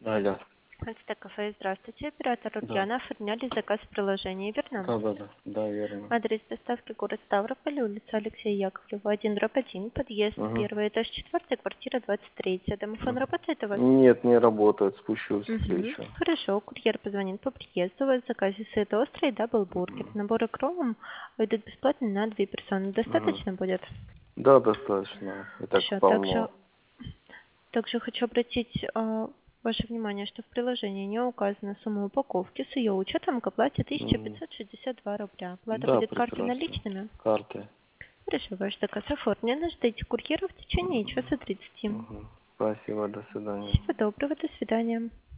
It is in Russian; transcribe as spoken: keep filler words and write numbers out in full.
Алло. Это кафе, здравствуйте. Оператор Да. Ульяна, оформляли заказ в приложении, верно? Да, да, да. Да, верно. Адрес доставки город Ставрополь, улица Алексея Яковлева, один, дробь один, подъезд, Угу. первый этаж, четвертый, квартира двадцать три. Домофон работает у вас? Нет, не работает. Спущусь Угу. встречу. Хорошо, курьер позвонит по приезду. У вас в заказе сет острый и даблбургер. Наборы кровом идут бесплатно на две персоны. Угу. Достаточно будет? Да, достаточно. И так Хорошо, также, полно. также хочу обратить э, ваше внимание, что в приложении не указана сумма упаковки. С ее учетом к оплате тысяча М, пятьсот шестьдесят два рубля. Оплата Да, будет картой прекрасно. наличными? Карты. Хорошо, ваш заказ оформлен. Ждите курьера в течение часа тридцати. Угу. Спасибо, до свидания. Всего доброго, до свидания.